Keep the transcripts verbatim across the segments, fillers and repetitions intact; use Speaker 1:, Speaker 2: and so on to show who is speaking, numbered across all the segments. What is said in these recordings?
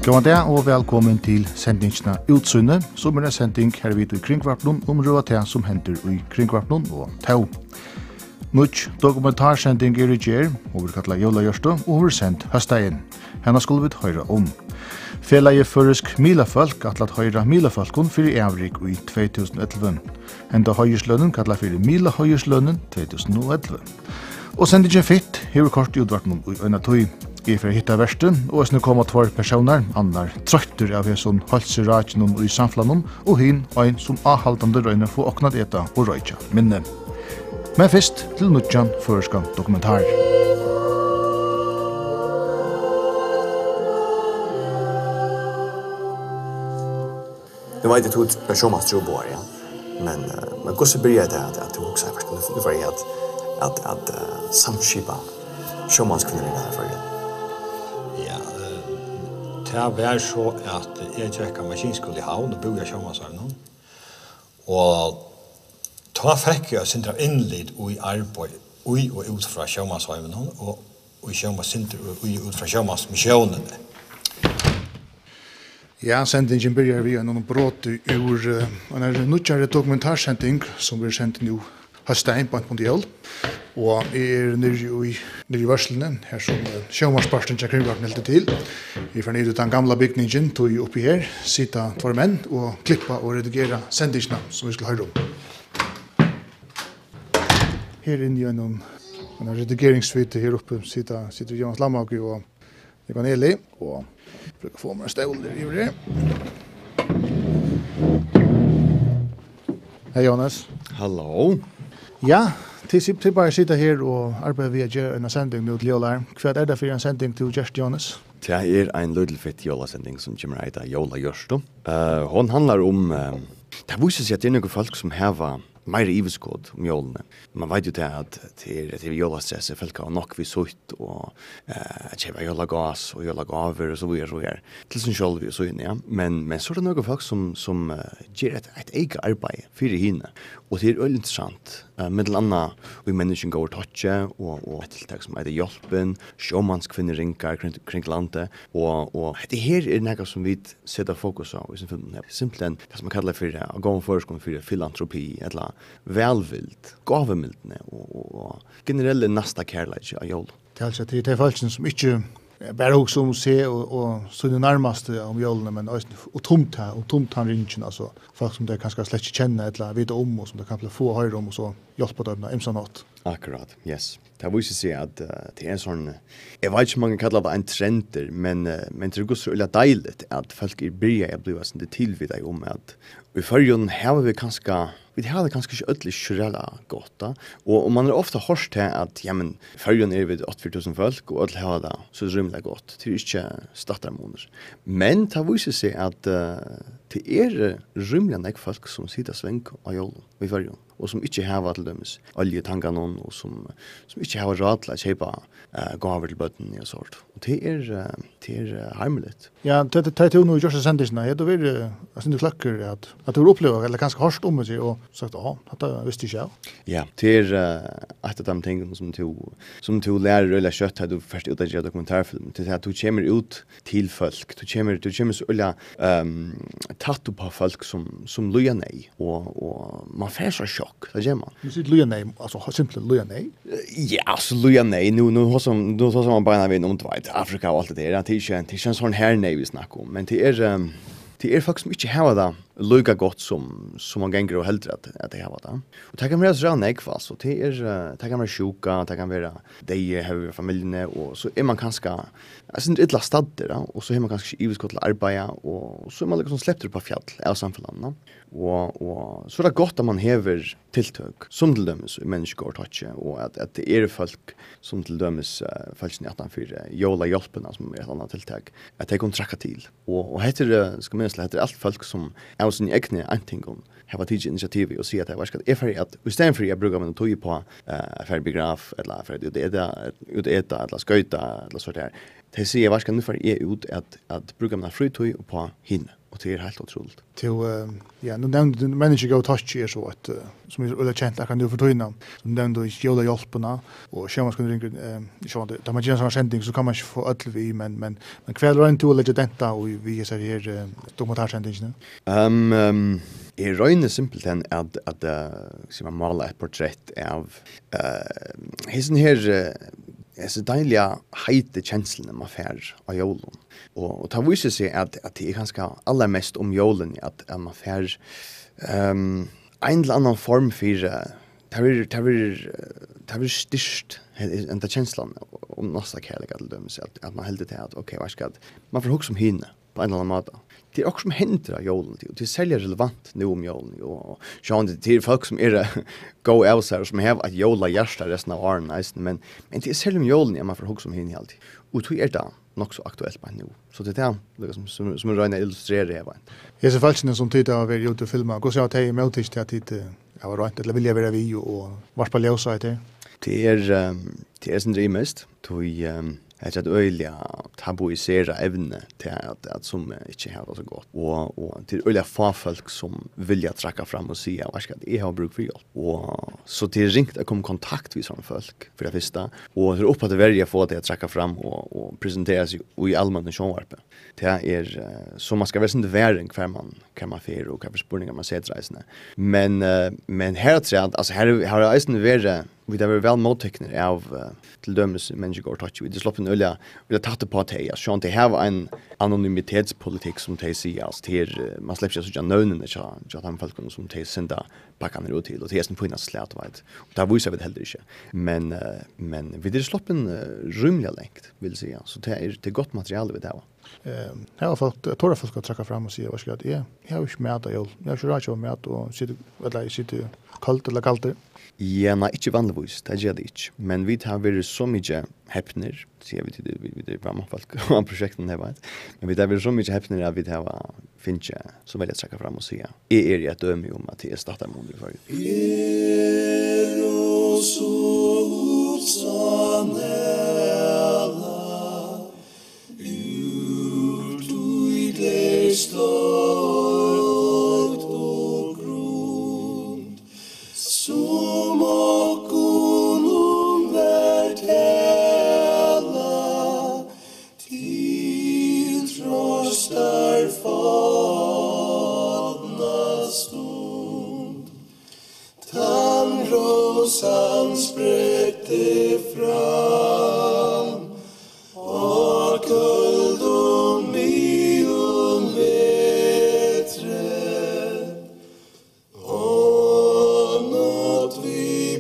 Speaker 1: God dag og velkommen til sendingsna Utsynne, som er en sending her vidt i Kringvarpnum om røva te som hender i Kringvarpnum og Tau. Nutt dokumentarsending er i gjer, og vi kallar Jola Gjørstå, og vi er sendt høstdagen. Henne skulle vi høyre om. Felaget føresk Milafolk atlat høyra Milafolkun fyrir Evrik i tjueelve. Henda høyerslønnen kallar fyrir Mila høyerslønnen tjueelve. Og sendingen fitt, hever kort i Udvartnum i øyna tøy. Jeg får hitta versten, og snu kommer tvær personer, annar trøytter av hesson halseragen i samflannen, og hin ein som avhaldande røyne få oknad eta og røyja minne. Men først til nutjan føreskan dokumentar.
Speaker 2: Nu vet jag att jag sjåmast tror på ja. Men men hur så börjar det att att också har varit nu för att att att samskipa sjåmast kunde det där för det.
Speaker 3: Ja, det var så att jag tjekka maskinskola i havn och bodde i sjåmasarna. Och ta fick jag sin inled och i arbete och och ut från sjåmasarna och och sjåmascenter och ut från sjåmasmissionen.
Speaker 1: Ja, sendingen byrjar vi en brot ur en er nutjare dokumentarsending som blir sendt nu høstdagen på en mondial. Og jeg er nere i, nere i varslene, her som sjømarsparsten til Kringvarpnum heldig til. Vi får ned ut den gamle bygningen, tog oppi her, sitta tvær menn og klippa og redigera sendingsna som vi skulle høre om. Her inne i en, en redigeringssuite her oppe sitter, sitter Jonas Lamhauge og Evan Eli, og brukar få meg en stål der i det. Hei Jonas.
Speaker 4: Hallo.
Speaker 1: Ja, til, til bare sitte her og arbeide via gjøre en sending nå til Jola. Hva er det for en sending til Gjerst Jonas?
Speaker 4: Det er en liten fett Jola-sending som kommer etter Jola Gjørstå. Uh, hon handlar om, uh, det viser seg at det er noen folk som hever mer iveskåd om jolene. Man vet jo det at til, til jolastress er folk har nok vi sutt og uh, kjeva jola gas og jola gaver og så videre og så videre. Til sin sjolv og så inn, ja. Men, men så er det noen folk som, som uh, gjør et, et eget arbeid for henne. Og det er veldig interessant. Uh, Middel annet, vi mennesken går touche og, og et tiltak som heter hjelpen, sjåmannskvinner ringer kring, kring landet. Og, og det her er noe som vi setter fokus på i sin film. Simpelthen det som man kaller for å gå om forskning for filantropi, eller velvilt, gavemildene og, og, og generelle nesta kærleik av jól.
Speaker 1: Det er altså til de folk som ikke bare også om å se og, og så det nærmeste om jólene, men også og tomt her, og tomt han ringen, altså folk som de kanskje slett ikke kjenner eller vite om, og som de kan få høyre om, og så hjelpe dem med en nåt.
Speaker 4: Akkurat, yes. Det viser seg at uh, det er en sånn, jeg vet ikke mange kaller det en trender, men, uh, men det er også veldig deilig at folk er bryr å bli sånn tilviddet om at i førjen har vi kanskje, vi har det kanskje ikke ødelig kjørela godt da, og, og man er ofte hørt til at, ja, men førjen er vi åtte tusen folk, og ødelig har det så rymelig godt, det er ikke stattermåner. Men det viser seg at uh, det er rymelig nek folk som sitter sveng av jorden i førjen, og som ikke har til dømes oljetanker noen, og som, som ikke har råd til å kjøpe uh, gaver til bøtten og sånt. Og det er, uh, det er uh, harmelig.
Speaker 1: Ja, det er til noe i Gjørste Sendisene. Det er jo veldig klakker at, at du opplever, eller ganske hardt om det, og sagt, ja, dette visste ikke jeg.
Speaker 4: Ja, det er uh, et av de tingene som du, som du lærer eller kjøtt her, du først ut av dokumentarfilm, til at du kommer ut til folk, du kommer, du kommer så øye um, tatt på folk som, som lurer nei, og, og man får så sjokk, det gjør man.
Speaker 1: Du sier lurer nei, altså simpelthen lurer nei?
Speaker 4: Ja, altså lurer nei, nå har man bare en om det Afrika og alt det der, det er ikke, det er ikke en sånn her nei vi snakker om, men det er, um, det er folk som ikke har det lukka godt som, som man ganger og heldur at, at de har det. Og det kan være så rann ekva, så det, er, det kan være sjuka, det kan være de har familiene, og så er man kanskje, altså en ytla stadder, og så har man kanskje ikke iviskott til arbeid, og så er man liksom sleppter på fjall av samfunnet. Og, og så er det godt at man hever tiltøk, som til dømes i mennesker og touche, og at, at det er folk som til dømes uh, følelsen i atten for jola hjelpene, som er et annet tiltak, at de kan trekke til. Og, og heter, skal minnes, heter alt folk som er sin egne antingon har tid initiativ og sier at jeg var skal er ferdig at i stedet for jeg bruker min tog på uh, ferdig biograf eller ferdig uteta uteta eller skøyta eller så der. Det sier jeg var skal nu for jeg ut at at bruker min fritøy på hinne. Och det är helt otroligt.
Speaker 1: Till, uh, ja, nu nämnde du människa go touch är så att uh, som är öle känt kan du förtöjna. Som nämnde du jola hjälpna och schema ska ringa eh så att där man gör sån sändning så kan man inte få öll vi men men men kväll runt till lägga detta och vi är så här uh, dokumentärsändningen.
Speaker 4: Ehm um, är röjne simpelt än att att uh, som man måla ett porträtt av eh hisen här är så dejliga heite känslorna man fär av julen. Och och ta visar sig att att det är ganska allra mest om julen att att man fär ehm en eller annan form för tar vi tar vi tar vi styrst en ta känslan om nästa kärlek att döma sig att man helt det att okej vad ska man får hugga om hinne på en eller annan måte. Det är också som händer av julen till. Det är sälja relevant nu om julen. Och så det är folk som är go outside som har att jula hjärsta resten av åren. Men, men det är sälja om julen när man får hugga som hinner alltid. Och det är det nog så aktuellt på nu. Så det är det som, som, som Röjna illustrerar det.
Speaker 1: Jag ser falskene som tittar av er ute och filma. Gå så att jag är med till att jag var rönt eller vill jag vara vi och vart på ljusa det.
Speaker 4: Det är um, det är sin drömmest. Tog um, Jag tror att öliga tabuisera ämne till att, att som inte har det så gott. Och, och till öliga folk som vill jag tracka fram och säga vad ska det ha bruk för hjälp. Och så till ringt att komma kontakt med sådana folk för det första. Och hur upp att välja få det att tracka fram och, och presentera sig i allmänna sjönvarpe. Det är så man ska väl inte värdering kvar man kan man fer och kan förspårningar man sätter reisande. Men men här tror jag alltså här har det inte varit vi där väl mottagna av uh, till dömes människor går touch vi det sloppen öliga vi har tagit på att jag så inte ha en anonymitetspolitik som te sig alltså till uh, man släpper så jag nönen så jag har folk som te sända packa ner till och det är sen på en slät vet och där visar vi det heller inte men uh, men vi det sloppen uh, rymliga längt vill säga så det är det gott material vi det har.
Speaker 1: Eh, här folk torra folk ska tracka fram och se vad ska det är. Jag har ju med att jag jag kör ju med och sitter eller sitter kallt eller kallt.
Speaker 4: Ja, nej, ikke vanligvis, det gjør det ikke. Men vi har vært så mye heppner, sier vi til det, vi er bare folk av prosjekten her, vet. Men vi har vært så mye heppner at vi har finnet så veldig å trekke frem og si. Jeg er i et døme om at jeg starter måned for. Er og så utsanne alla, ut ui det stort og grund, som okkunum vertella til trostar fadna stund. Tandrosan spräckte fram och kuldum miun vetre och nåt vi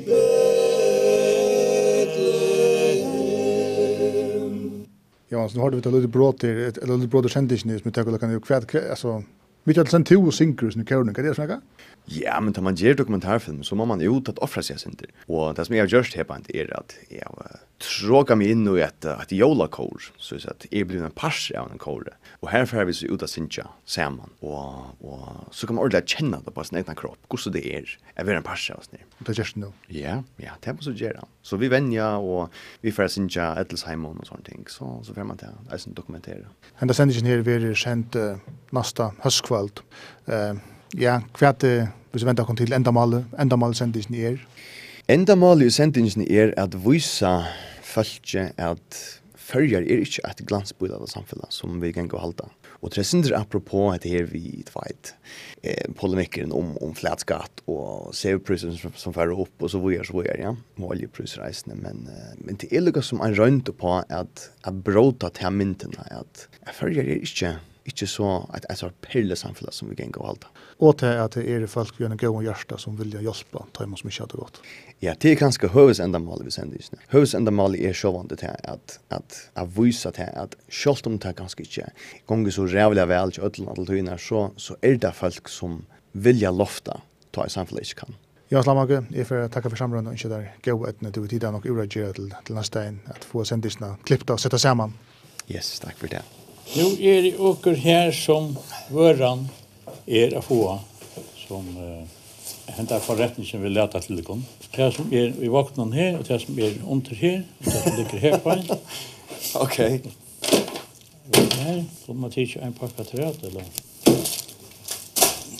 Speaker 4: Betlehem.
Speaker 1: Ja, så nu har du ett litet brott till ett litet brott kändisning som jag kan ju kvärt alltså vi har sen två synkros nu kan det snacka.
Speaker 4: Ja, men tar man ger dokumentarfilm så må man ju att offra sig inte. Och det som jag just här på inte är att jag tråkar mig in i ett att jola-kor så att jag blir en pass av en kor. Och här får vi så ut att synja samman och och så kan man ordentligt känna det på sin egen kropp. Hur så det är. Är vi en pass av oss nu.
Speaker 1: Det just nu.
Speaker 4: Ja, ja, det måste göra. Så vi vänja och vi får synja Ettelsheimon och sånt ting. Så så får man det alltså dokumentera.
Speaker 1: Ända sändningen här blir sent uh, nästa höstkväll. Eh ja, kvärt vi väntar kom till ändamål ändamål sändningen är.
Speaker 4: Ändamål i sändningen är att visa folket att följer är inte ett glansbild av samhället som vi kan gå och halta. Och det är synder apropå att det här vi vet eh, polemiken om, om flätskatt och C O-priser som, som färre upp och så vidare så vidare, ja. Och oljeprisreisene. Men, eh, men det är lika som en rönt på att, att bråta till mynterna att följer är inte inte så att ett sånt perle samhälle som vi kan gå och halta.
Speaker 1: Och till att det är folk vi har en god hjärta som vill hjälpa ta emot som inte har det gott.
Speaker 4: Ja, det är ganska huvudändamål vi sänder just nu. Huvudändamål är självande till att, att, att visa till att själv om det ganska inte gånger så rävliga väl till ödlan så, så är det folk som vill lofta ta i samhället inte kan.
Speaker 1: Ja, Slamage, jag får tacka för samrådet och inte där gå ett när du tittar nog uragerar till, till nästa en att få sändisarna klippta och sätta samman.
Speaker 4: Yes, tack för det.
Speaker 5: Nu är det åker här som vöran är att få som uh, hämtar förrättningen vill leta till det. Det som är i vaknan här och det som är under här och det som ligger här på en.
Speaker 4: Okej.
Speaker 5: Här får man titta en packa träd eller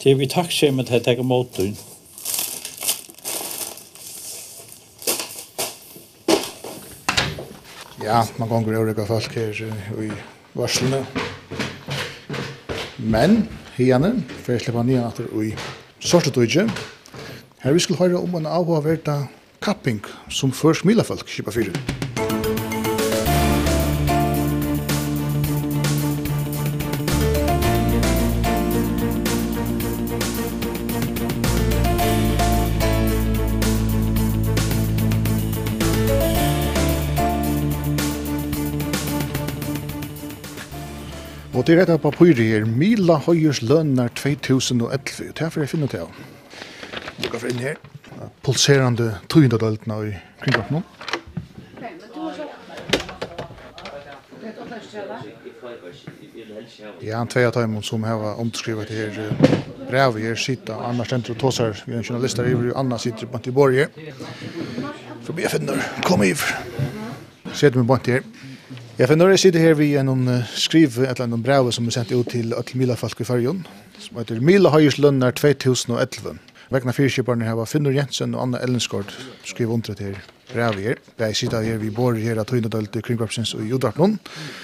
Speaker 5: Det är vi tacksamma att ta emot dig.
Speaker 1: Ja, man gånger olika folk här i varslene. Men, henne, för att släppa ner att i sortetøyge, her vi skulle høre om en avhåverda kapping som för smila folk kippa fyra. Og det er rett på papyret her, Mila Høyers lønner två tusen og elleve, og derfor jeg finner til. Lukka for inn her, pulserande tøyndadøltene i kringkvarten. Ja, två av dem som har underskrivet her brev her, sitter Anna Stentor og Tåsar, vi er journalister i Anna sitter på i Borg her. Forbi jeg finner, kom iver. Sett meg bort her. Ja, för när jag sitter här vid en skriv eller en brev som är sendt ut till alla Mila folk i Färjön som heter Mila Høyers lønner två tusen och elva. Vegna fyrkjøperne her var Finnur Jensen og Anna Ellensgaard skriv under til brev her. Jeg sitter her, vi bor her av Tøynedølt i Kringkvarpsins og i Udartnån.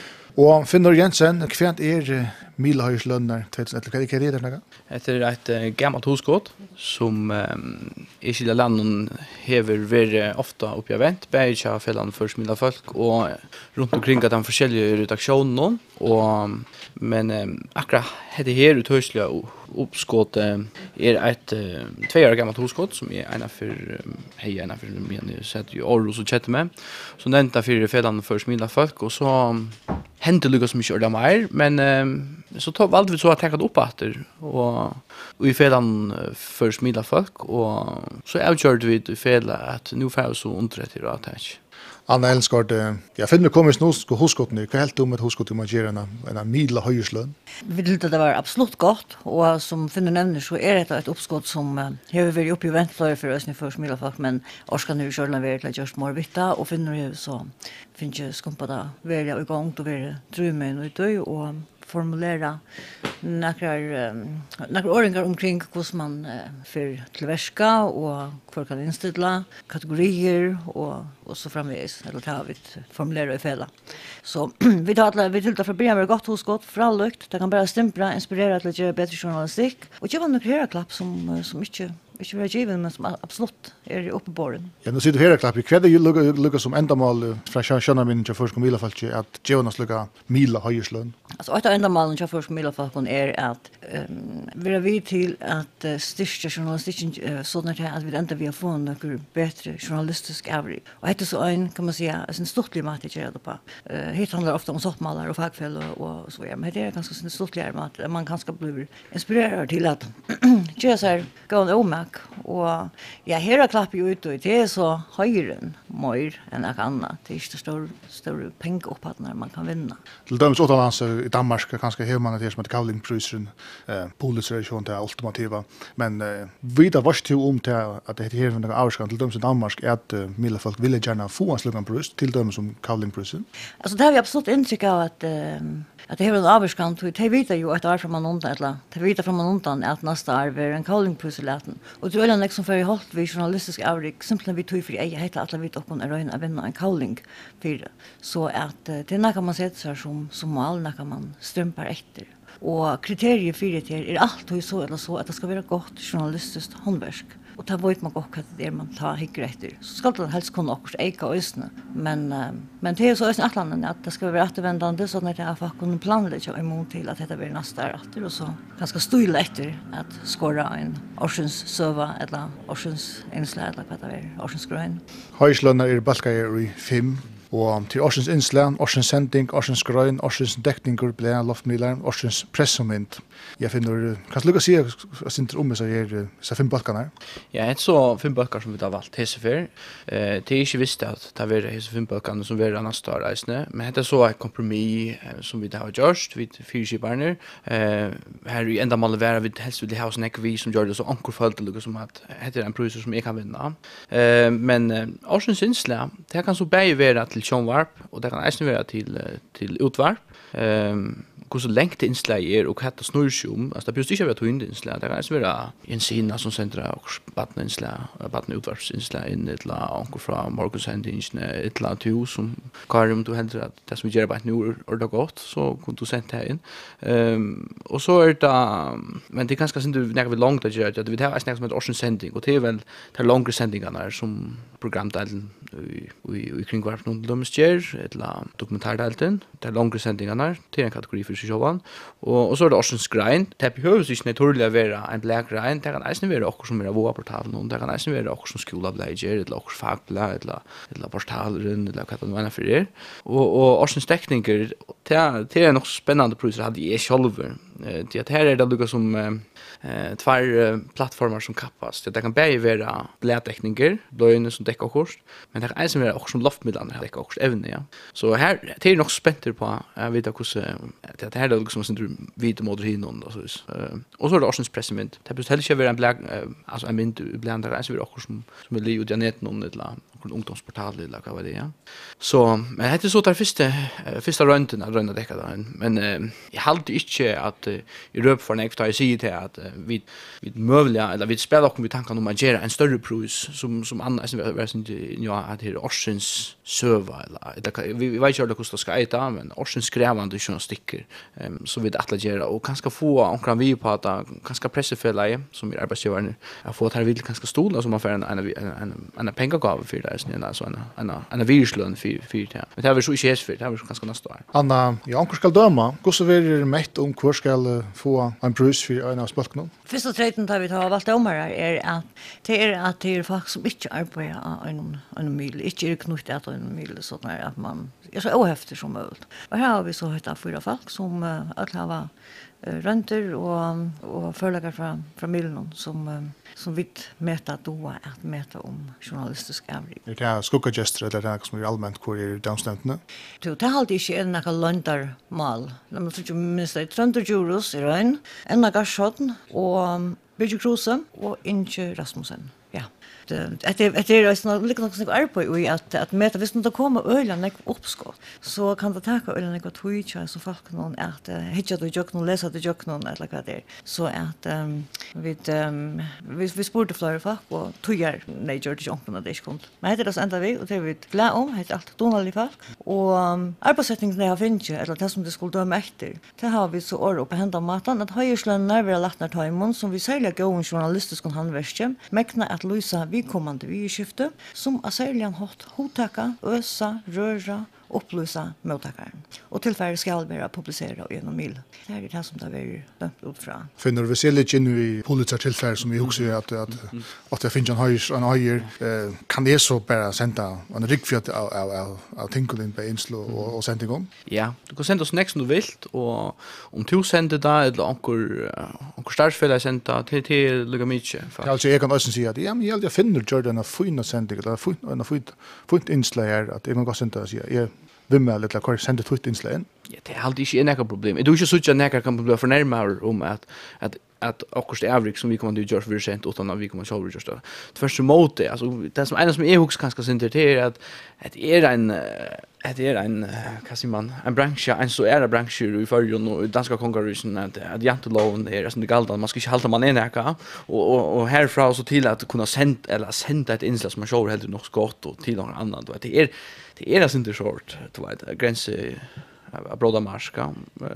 Speaker 1: Og Finnur Jensen, hva er Mila Høyers lønner två tusen och elva? Hva er det der?
Speaker 6: Det er et uh, gammelt husgård som um, i skilja landen hever vært ofta oppi av vent, bare ikke av fellan for smila folk, og rundt omkring at de forskjellige redaksjonene, og, men um, akkurat hette her uthøyslige oppskått uh, er et uh, två år gammelt husgård, som er ena for um, hei, ena for men jeg setter jo Aarhus og Kjette med, som nevnte for fellan for smila folk, og så um, hendte lykkes mye ordet mer, men um, så tog, valgte vi så att ta det upp efter och och i felan för smila folk och så avgjorde vi i fela att nu får så underrätt i rätt.
Speaker 1: Anna Ellensgaard, jag finner kommer snus på huskotten. Hva helt om ett huskott man ger en en Mila Høyers lønn?
Speaker 7: Vi tyckte det var absolut gott och som Finnur nämner så är det ett uppskott som uh, har varit uppe i väntlare för oss för smila folk men orskar nu själva vara till just more vitta och Finnur så finns ju skumpa där välja igång då vara drömmen och då och formulera några um, några ordningar omkring hur man uh, för tillverka och hur kan inställa kategorier och och så framvis eller tar vi formulera i fälla. Så vi tar alla vi tilltar för brev gott hos gott frallukt det kan bara stämpla inspirera till att göra bättre journalistik och ge några höra klapp som som inte inte vill given men som absolut är uppe på den.
Speaker 1: Ja, nu sitter här klapp i kväll ju lugga lugga som ändamål från Shanna min till för Mila folk att Jonas lugga Mila Høyers lønn.
Speaker 7: Alltså ett ändamål till för Mila folk är att um, vara vid till att uh, styrka journalistiken uh, så när att vi ändå vi har fått några bättre journalistisk average. Och det är så en kan man säga en stort klimat att göra det på. Uh, hit handlar ofta om soppmalar och fackfäll och, och så vidare. Men det är ganska stort klimat att man kanske blir inspirerad till att göra så här gå om och ja, här har klapp ju ut och det är så höjren mer än något annat. Det är inte stor, stor pengaupphållningar man kan vinna.
Speaker 1: Till döms utomlands i Danmark kanske har man det som heter Kavlingprisen, eh, Pulitzer-edition till ultimativa. Men eh, vidare vars till om till att det här är några avskan till döms i Danmark är att uh, Mila folk vill gärna få en slugan pris till döms som Kavlingprisen.
Speaker 7: Alltså det har vi absolut intryck av att um, att det har en avskan till det vet ju att det är från man undan eller det vet från man undan att nästa år är en Kavlingpris läten. Och det är en liksom för i halt vi journalistisk average simpelt vi tog för jag heter alla vi och en röna vinna en Kavling för så att uh, det kan man sätta så som som mål kan man strömpar efter. Och kriterier för det är allt så eller så att det ska vara gott journalistiskt handverk. Och ta vet man också att det är man tar hickar efter. Så ska det helst kunna också eka ösna. Men uh, men det är så ösna atlanten att det ska vara återvändande så när det är faktiskt kunna planlägga emot till att det blir nästa åter och så ganska stilla efter att skåra en årsens söva eller årsens inslag eller vad det är årsens grön.
Speaker 1: Høyers lønner er balkar i fem. Og til Årsens innslag, Årsens sending, Årsens grøn, Årsens dekninger, ble loftmiddler, Årsens pressomynd. Jeg finner, kan du lukke å si at jeg synes om så er så fem balkene her?
Speaker 6: Ja, det er så fem balkar som vi har valgt hese for. Eh, det er ikke visst at det er hese fem balkene som vi er neste år reisende, men det er så et kompromiss eh, som vi har gjort, vi fyrskiperne. Eh, her i enda målet være vi helst vil ha oss en vi som gjør det så ankerfølt det som at det er en priser som jeg kan vinne. Eh, men eh, Årsens innslag, det kan så bare være til Sjønvarp, og det kan eisen være til, til utvarp. Um, hur så länge det inslag är och hetta snurrsjum, alltså det behöver inte vara två inslag, det kan alltså vara en sina som sänder och batten inslag, batten utvarsinslag in ett la onkel från morgonsändningen ett la två som Karim du händer att det som vi gör bara nu är det gott så kunde du sända in. Ehm och så är det men det är ganska synd du när vi långt att göra att vi har nästan som ett årsens sändning och det är väl de långa sändningarna som programdelen i i kring vart någon lumsger ett la dokumentardelen de långa sändningarna till en kategori för sig själva och och så är det årsens grind det behöver sig naturligt vara en black grind det kan nästan vara också som är våra portalen och det kan nästan vara också som skola bläger eller också fackblad eller eller portalen eller vad det nu är för det och och årsens tekniker det det är nog spännande projekt hade jag själv det att här är det lugga som eh två plattformar som kappas det kan bäge vara blädtekniker lögner som täcker kurs men det är som är också som loftmidlarna täcker kurs även ja så här det är nog spänt på jag vet också det här är liksom som vita modern och så och så är det också pressment det behöver inte vara en black alltså en mynd bländare så är det också som som är Leo Janet någon eller någon ungdomsportal eller vad det är så men det är så där första första runden att runda täcka där men jag håller inte att i röp för nästa jag säger till att vi vi möjliga eller vi spelar också med tanken om att göra en större pris som som annars är inte ja att det är Orsens server eller vi vet inte hur det kostar ska äta men Orsens krävande journalistiker så vi att göra och kanske få omkring vi på att kanske pressefälla som är arbetsgivaren att få att här vill kanske stola som man får en en en en pengagave för det är alltså en en en virslön för för det men det är så inte för det är ganska nästa år
Speaker 1: Anna, ja, onkel skal døma. Hvordan vil det mett om hvor skal få en brus for en av spalkene?
Speaker 7: Första treten där vi tar valt om här är att det är att det är folk som inte arbetar en en mil, inte är knutet att en mil så där att man är så ohäftig som möjligt. Och här har vi så hitta fyra folk som att ha renter och och förläggare från familjen som som vitt mäta då att mäta om journalistisk avrik.
Speaker 1: Er det skuggagester eller det som er allmänt hvor er downstandene?
Speaker 7: Du, det har alltid ikke en noe løndarmal. Når man tror minst det er Trønder Djurus i Røyn, Enna Garshodden og Birgit Kruse og Inge Rasmussen. Ja. Det är det är så lite något som är på i att att mäta visst det kommer ölen och uppskott så kan det ta ölen och twitcha så folk någon att hitta det jag någon läsa det jag någon eller vad det är så att vi vi vi sportar flera folk och tojar nej gör det inte på det kom men det är så ända vi och det vi glad om heter allt Donald folk och arbetssättningen det har finns eller det som det skulle döma efter det har vi så år på hända maten att höjerslön när vi har lagt ner timon som vi säger gå journalistisk och handverksam mäkna att lysa vi kommande vi skifte som är särskilt hot hotaka ösa röra upplysa mottagaren och tillfället ska vara publicera genom mil. Det är det som det är dömt ut från.
Speaker 1: Finner vi ser lite in i Pulitzer tillfälle som vi också att att att det finns en höjs en höjer kan det så bara sända en rikfjött av av av Tinkelin på Inslo och och sända igång.
Speaker 6: Ja, du kan sända oss nästa som du vill och om du sänder det eller onkel onkel startfälla sända till till Lugamiche.
Speaker 1: Alltså jag kan också säga att ja men jag finner Jordan en fin sändning eller fin en fin fin inslag att jag kan gå sända så jag vem eller la kvar sända Twitter inslag.
Speaker 6: Ja, det är alltid inte några problem. Det är ju så att näka kan bli för närmare om att att att också det average som vi kommer att göra för sent utan att vi kommer att köra just det. Först emot det alltså det som en som är hooks ganska sent det är att att är en att är en vad säger man en bransch en så är det bransch i förrjun och danska konkurrensen att att janteloven är som det galda man ska inte hålla man är näka och och och härifrån så till att kunna sända eller sända ett inslag som man kör helt nog skott och till någon annan då det är det är alltså inte short du vet gräns broda marska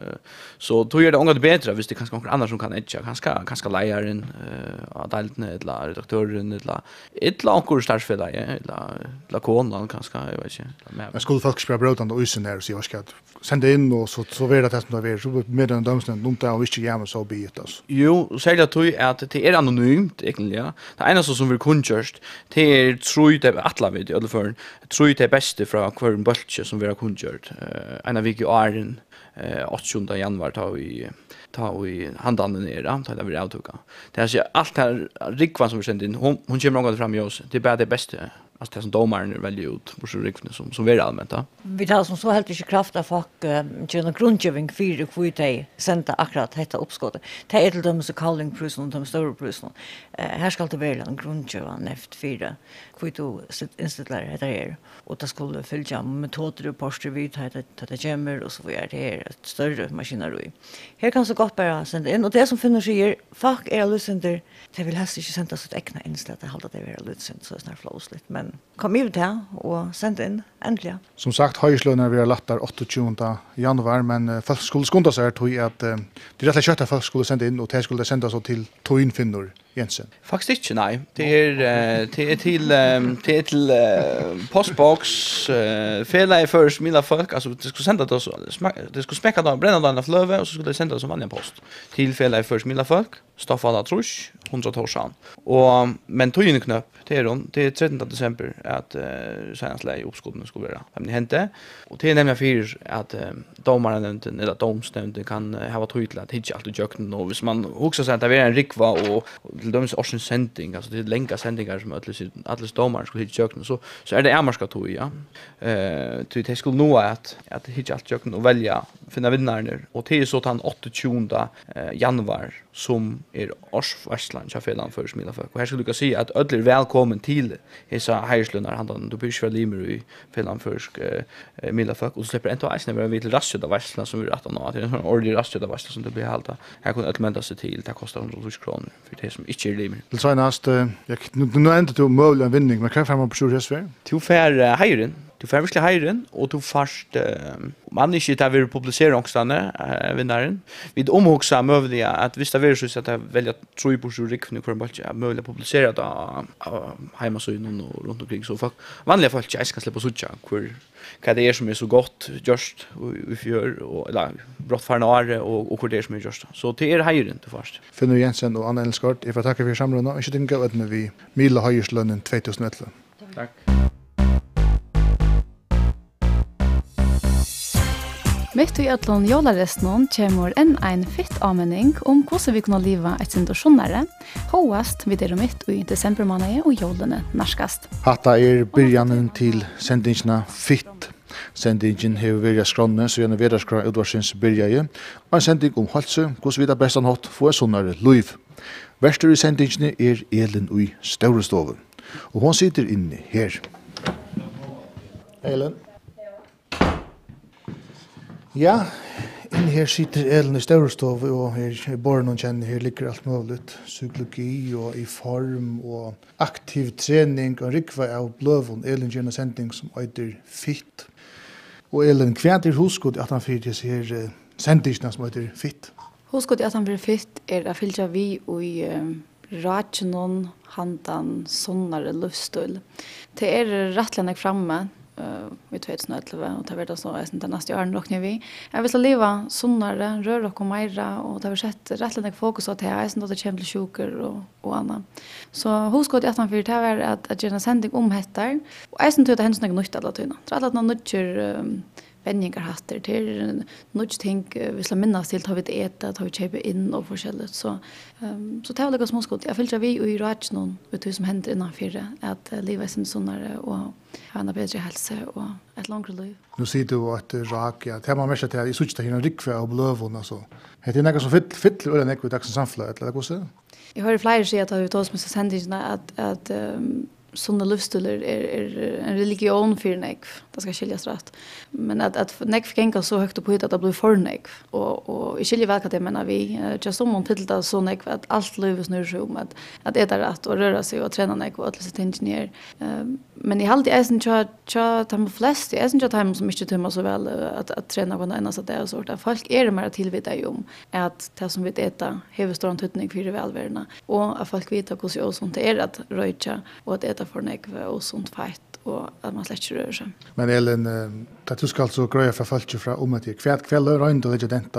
Speaker 6: så då gör det ångat bättre visst det kanske någon annan som kan edge kanske kanske lejaren eh adalten eller redaktören eller ett lankor startfälla eller la konan kanske jag vet inte
Speaker 1: men skulle folk spela brodan och isen där så jag ska sända in och så så vidare det som det är så med den domstolen inte och visst gärna så be det alltså
Speaker 6: jo säger att det är att det är anonymt egentligen ja det ena som vill kungjörst det är tror det alla vet i alla fall tror det bästa från kvarn bultje som vi har kungjort eh en av i Arden eh åttonde januari tar vi ta i handanden ner, ta det vi avtuka. Det är så allt här rikvan som vi sände in, hon hon kommer något fram i oss. Det är bara det bästa. Alltså det som domaren väljer ut på så rikvan som som vi är allmänt då.
Speaker 7: Vi tar som så helt inte kraft av folk till en grundgivning för kvit dig sända akkurat detta uppskott. Det är till dem så calling prison och de stora prison. Eh här ska det vara en grundgivning efter fyra kvit och installerar det här och det skulle följa metoder och poster vid det det kommer och så vidare. Det är ett större maskineri. Här kan så gott bara sända in och det som finner sig folk är lyssnande. Det vill helst inte sända sitt egna inställ att hålla det vara lyssnande så snart flowsligt men kom ut här och sänd in äntligen.
Speaker 1: Som sagt, höjslöner vi har lattar åttioåttonde januari, men uh, folk skulle skunda sig tog att uh, det rätta köttet folk skulle sända in och det skulle sända så till Toin Finnor Jensen.
Speaker 6: Faktiskt inte, nej. Det är, uh, det är till, um, det är till uh, postbox, uh, fela i först mina folk, alltså det skulle sända det så, det skulle smäcka då, bränna den av flöve och så skulle det sända det som vanlig post. Till fela i först mina folk, stoffa alla trusch, hundra torsan. Och, men Toin knöpp, det är hon, det är trettonde december att uh, senast läge uppskotten skulle vara. Men det hände. Och det är nämligen för att uh, domaren eller domsnämnden kan uh, ha tydligt att hitcha allt och jöknen och hvis man också säger att det är en rikva och till döms årsens sändning, alltså det är länka sändningar som alla domare skulle hitcha jöknen så, så är det ämarska tog, ja. Uh, till det skulle nå att, att hitcha allt jöknen och välja finna vinnare och det är så att han åttioåttonde uh, januari som är årsvarslan till felan för smila folk. Och här skulle jag säga att ödler är välkommen till dessa heislunnar han då blir för limer i felan för uh, mila folk och så släpper inte alls när vi vill rastjöda varslan som vi är atton att det är en ordentlig rastjöda varslan som det blir halta. Här kan ödlemända sig till det kostar hundra kronor för det som inte är limer.
Speaker 1: Till senast jag nu ändå till möjlig en vinning men kan fram på sjurhetsfär.
Speaker 6: Till fär heiren Du får verkligen heiren och du först uh, man inte där vi publicerar också uh, vinnaren. Vi omhuxa möjliga att visst det är så att jag väljer tror på så rik för bara möjliga publicera då uh, hemma så in och runt omkring så folk vanliga folk jag ska släppa såcha hur vad det är som är så gott just vi gör och eller brott för några och och hur det är som är just så till er heiren du först.
Speaker 1: Finnur Jensen och Anna Elskart jag får tacka för samrundan. Jag tänker att vi Milla Höjerslönen tjugohundraelva.
Speaker 6: Tack.
Speaker 8: Mitt i ötlån jolaresten kommer en en fitt anmenning om hvordan vi kan leva et sindorsjonare, håast vid det mitt i decembermåned og jolene narskast.
Speaker 1: Hatta er byrjanen til sendingene Fitt. Sendingen har vært skrånne, så gjerne vært skrånne utvarsens byrjaje. Og en sending om halse, hvordan vi da best hatt få en sånnare liv. Verster i sendingene er Elin i Staurestoven. Og hun sitter inne her. Elin. Ja, inn her sitter Elin i Staurestoven, og her i borren og kjenner her ligger alt mulig. Psykologi og i form og aktiv trening og rikva av bløven. Elin gjør en sending som heter Fitt. Og Elin, hva er huskod at han fyrir her uh, sendingene som heter Fitt?
Speaker 8: Huskod at han fyrir fitt er at fylgja vi i um, ratjenon, handan, sonnare luftstul. Det er rattlenek framme, Uh, vi tjugohundraelva och det var det så är inte nästa år rocknar vi. Jag vill leva sonnare, röra och mera och det har sett rätt lite fokus på det här som det kommer till sjuker och och annat. Så hur ska det att han för det här att att göra sändning om hettar och jag syns att det händer något nytt alla tiden. Så att något nytt um, vänningar hatter till något ting vi ska minnas till tar vi det äta tar vi köpa in och forskjelligt så um, så tar det ganska småskott. Jag följer vi i ratch någon vet du som händer innan för det att uh, leva sin sonnare och ha en bättre hälsa och ett längre liv.
Speaker 1: Nu ser du att rak ja, det man mest att i sucht här en rikva och blövon och så. Det är något som fitt fitt eller något dags samflöt eller vad så?
Speaker 8: Jag har flera säga att vi tar oss med sändningarna att att um, såna luststuller är, är en religion för nekv. Det ska skiljas rätt. Men att att nekv gänga så högt upp på att det blir för nekv och och i skilje väl att det menar vi just som om titlar så nekv att allt livet snurrar sig om att att äta rätt och röra sig och träna nekv och att läsa ingenjör. Men i allt i esen cha cha de flesta esen cha time som inte tömmer så väl att att träna på en så där sort av folk är det mer tillvita ju om att det som vi äta har stor antydning för det välvärna och att folk vet hur så sånt är att röja och att äta för nekv och sånt fett och att man släcker rör sig.
Speaker 1: Men Elin, det du ska alltså greja för folk fra om att kväll kväll rönt och det denta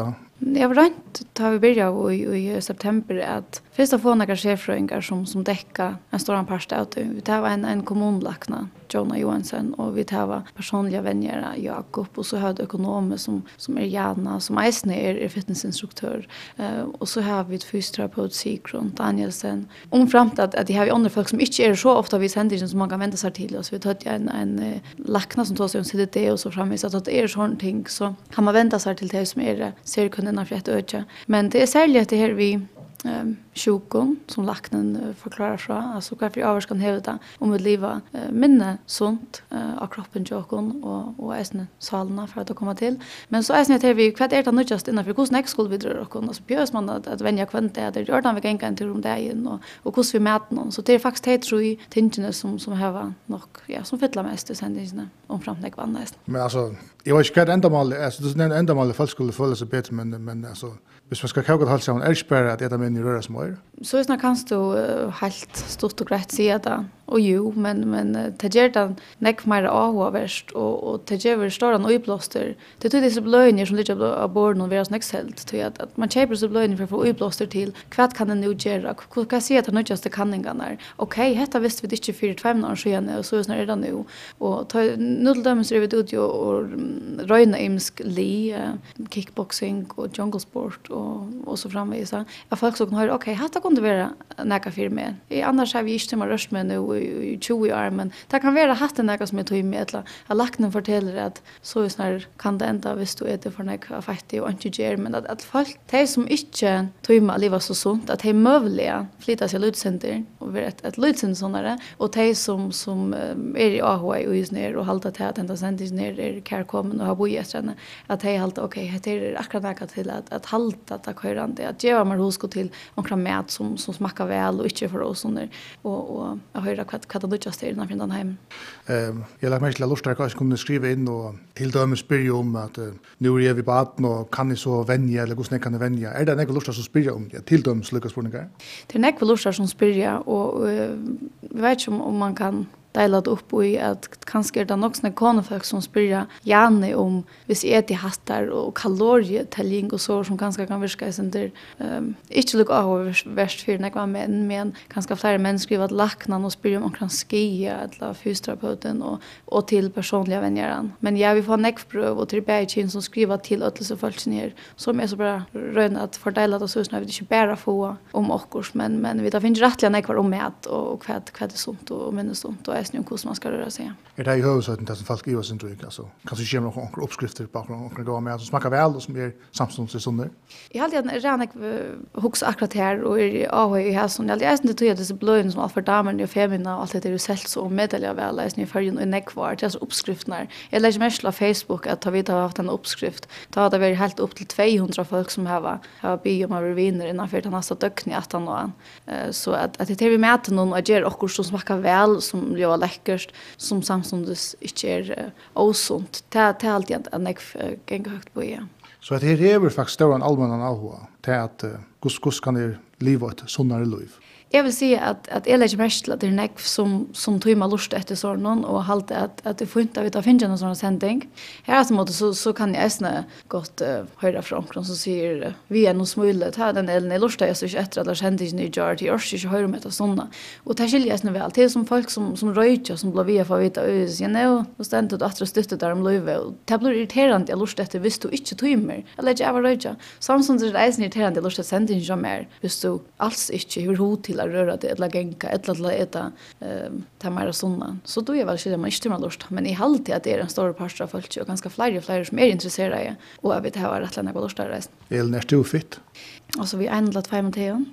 Speaker 8: Jag har rönt tar vi börja i, i september att första få några chefröringar som som täcka en stor part av det. Vi tar en en kommunlakna Jonna Johansson och vi tar personliga vänner Jakob och så har det ekonomer som som är Jana som Eisner är, är fitnessinstruktör uh, och så har vi ett fysioterapeut Sigrun Danielsen om framt att att det har vi andra folk som inte är så ofta vi sänder som man kan vända sig till oss. Vi tar en en uh, lakna som tar sig om C D T och så framvis att det är sånt ting så kan man vända sig till det som är ser kunderna för ett öka. Men det är särskilt det här vi Um, sjukon som laknen uh, förklarar fra, alltså varför jag kan hävda om att leva uh, minne sunt uh, av kroppen jokon och och äsne salna för att det komma till. Men så äsne att vi kvart är det nu just innan för hur snäck skulle vi dra och alltså björs man att, att vänja kvant det där gör vi gänga en tur om dagen och och hur vi mäter någon så det är faktiskt det tror jag tingene som som har nog ja som fylla mest i sändningarna om framtid vann nästan.
Speaker 1: Men alltså jag vet inte ända mal alltså det är ända mal folk skulle följa sig bättre men men alltså hvis man ska kalla det halt sammen är spärr att äta men i röra smör.
Speaker 8: Så är kanst du uh, helt stort och rätt säga det. Och jo, men men uh, det ger den näck mer avhåverst och och det ger stora nyplåster. Det tror det så blöjningar som ligger på borden och vara snäckt helt till att, att man köper så blöjningar för att få nyplåster till. Kvart kan den nu göra? Vad kan jag säga att det nödjaste kanningarna är? Okej, detta visste vi inte för fem år sedan och så är det redan nu. Och ta nu till dem så är vi ut och röjna imsk li, kickboxing och jungle sport och och så framvisa. Jag folk så kan höra okej, detta kunde vara näka firma. I annars har vi inte som röst med nu i tjugo år men det kan vara hatt en näka som är tog med att att laknen fortäller att så är snar kan det ända visst du är det för näka fattig och inte ger men att att folk de som inte tog med leva så sunt att de möjliga flytta sig lutcenter och vara ett ett lutcenter sånare och de som som är i A H och is ner och halta till att ända sen till ner är kärkommen och har bo i estrarna att de halta okej det är akkurat näka till att att halta att körande att ge man husko till några mat som som smakar väl och inte för oss under och och jag höra vad vad det just är när från hem.
Speaker 1: Ehm jag lär mig till lustar kanske kunde skriva in och till dömes spyrja om att uh, nu är vi på atten och kan ni så vänja eller hur snäcka kan vänja. Är det några lustar som spyrja om det till dömes lyckas spårningar?
Speaker 8: Det är några lustar som spyrja och uh, vi vet ju om man kan delat upp i att kanske är det nog såna konfolk som spyrja gärna om hvis är det hastar och kalorietäljning och så som kanske kan virka i center um, inte lukka av värst för några men men kanske fler män skriver att laknan och spyrja om man kan skia eller fysioterapeuten och och till personliga vänner. Men jag vill få näckpröv och till bägen som skriver till att så folk ner som är så bra rön att fördela det så snabbt inte bara få om okurs men men vi tar finns rättliga näckvar om mat och kvad kvad är sunt och men sunt och nu hur man ska röra sig.
Speaker 1: Är det i huvudsaken det som folk i oss inte alltså kanske ger några uppskrifter på och gå med som smakar väl och som är samstundssunder.
Speaker 8: Jag hade en ränek hooks akkurat här och i A H i här som jag läste inte till det så blöjn som allt för damer och femina och allt det är ju sält så medalja väl läs ni för en nekvar till uppskrifterna. Jag läste mest på Facebook att vi har haft en uppskrift. Då hade vi helt upp till tvåhundra folk som har har bi om över vinner innan för att nästa dökn i att han så att att det är vi med till någon och ger också som smakar väl som jag läckert som samstundes inte är osunt. Det är alltid en nek gänga högt på igen.
Speaker 1: Så att det är faktiskt stor en allmän avhåg till att hur hur kan det leva ett sunnare liv.
Speaker 8: Jag vill säga att att är lite mest att det är nek som som tog mig lust efter sån och halt att att det får inte vita finna någon sån sändning. Här alltså mot så så kan jag äsna gott uh, höra från någon som säger vi är nog smullet här den eller lust jag så efter att sända i New York till oss så höra med det såna. Och det skiljer sig väl till som folk som som röjer som blir via för vita ös you know och ständigt att stötta där om löve. Det blir irriterande jag lust efter visst du inte tog mig. Eller jag var röja. Samsung är det irriterande lust att sända in mer. Visst du alls inte hur hot till röra det eller gänka eller att äta ehm ta mer såna. Så då är väl skillnad man inte mer lust men i halt att det är en stor part av folk och ganska fler och fler som är intresserade och jag vet har rätt länge på lust där resten.
Speaker 1: Är det too fit?
Speaker 8: Alltså vi ändlat fem och tio.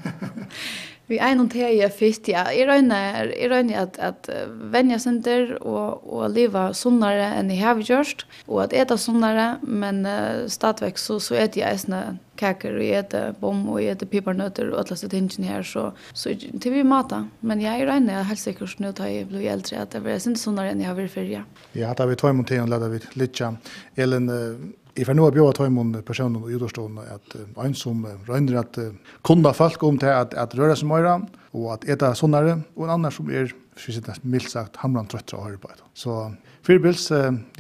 Speaker 8: Vi är någon teje först ja. I rönar i rönar att att vänja center och och leva sunnare än i har gjort och att äta sunnare men uh, stadväx så så äter jag äsna kakor och äter bom och äter pepparnötter och alla sånt här så så till vi mata men jag är rönar helt säkert nu tar jag blir äldre att det är inte sunnare än jag har varit förr ja.
Speaker 1: Ja, hade vi två monter och lärde vi lite Ellen I för nu har bjöd två mon personer och utstående att en som rönder att kunna folk om till att att röra sig mer och att äta sunnare och en annan som är för sitt milt sagt hamran trött och arbete. Så förbilds ja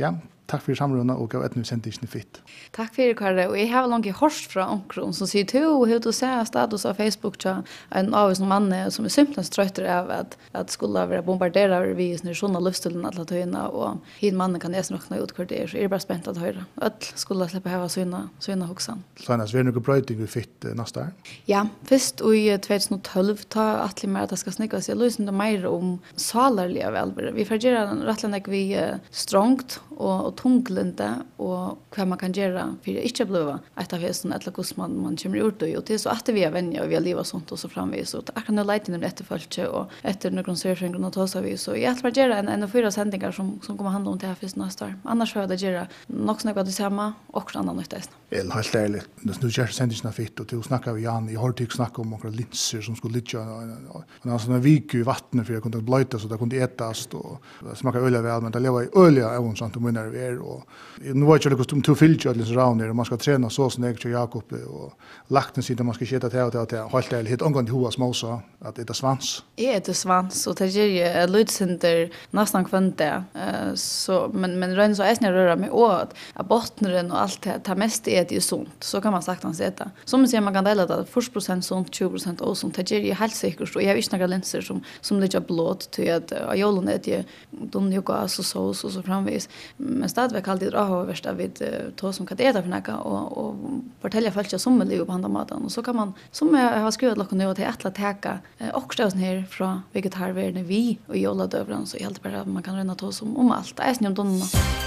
Speaker 1: Takk for samrunna og gav etnu sendingen fitt.
Speaker 8: Takk for Karre, og jeg har langt hørt fra onkron som sier til henne du ser status av Facebook til en av oss mann som er simpelthen trøyter av at, at skulle være bombarderet av vi i sånne luftstullen alle tøyene, og hin mannen kan lese noe ut hva det er, så er det bare spent at høre. Øtl skulle slippe hava syna, syna hoksan.
Speaker 1: Så annars, vi er noe brøyting vi fitt uh, neste år?
Speaker 8: Ja, først i tjugo tolv ta atli mer at det skal snikka seg løsende mer om salarlige velbere. Vi får gjøre rettelig vi uh, strongt og, og tunglende, og hva man kan gjøre for det ikke blir et av hesten, eller hvordan man, man kommer ut og det er så at vi er venner og vi har livet sånt og så framvis. Og akkurat nå leiter nemlig etterfølge og etter noen surfing og tåsa vi. Så jeg vil gjøre en, en av fyra sendinger som, som kommer handle om det her først neste år. Annars får jeg det gjøre nok snakke det samme og annan nytt eisen.
Speaker 1: Eller helt ærlig, nu gjør sendingen fitt, og til å snakke av Jan, jeg har ikke snakket om noen linser som skulle ligge, og det var sånne viku i vattnet for jeg kunne bløyte, så det kunne etast, og det smakket øyelig vel, men det lever i øyelig av sånt om minner vi er, og nu var det ikke om to fylltjød litt ravner, og man skal trene såsen jeg til Jakob, og lagt den siden man skal skjete til og til og til, helt ærlig, helt omgang til hoa småsa, at det er svans. Jeg
Speaker 8: er det svans, og det gjør jeg lydsynder nesten kvante, så, men, men røyne så eisen jeg rører meg, og at bottneren og alt det, det mest er det sunt, så kan man sagt han sätta. Som man säger man kan dela det fyrtio procent sunt, tjugo procent osunt. Det ger ju helt säkert och jag har inte några linser som som ligger blått till att ajolen är det donjo gas och sås och så framvis. Men stadväck alltid dra har värsta vid to som kan äta för näka och och fortälja folk som liv på andra maten och så kan man som jag har skrivit lock nu till att täcka också sån här från vegetarvärden vi och jolla dövran så helt bara man kan rena to som om allt. Det är snöm donna.